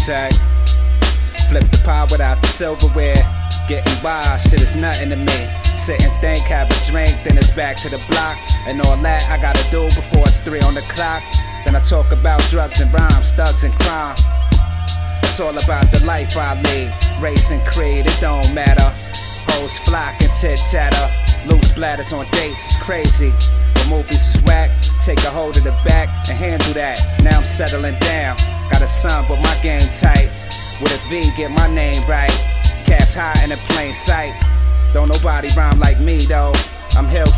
sack. Flip the pie without the silverware. Getting by, shit is nothing to me. Sit and think, have a drink, then it's back to the block. And all that I gotta do before it's 3 on the clock. Then I talk about drugs and rhymes, thugs and crime. It's all about the life I lead. Race and creed, it don't matter. Hoes flock and tit chatter. Loose bladders on dates is crazy. But movies is whack. Take a hold of the back and handle that. Now I'm settling down. Got a son, but my game tight. With a V, get my name right. Cast high in the plain sight. Don't nobody rhyme like me though. I'm hill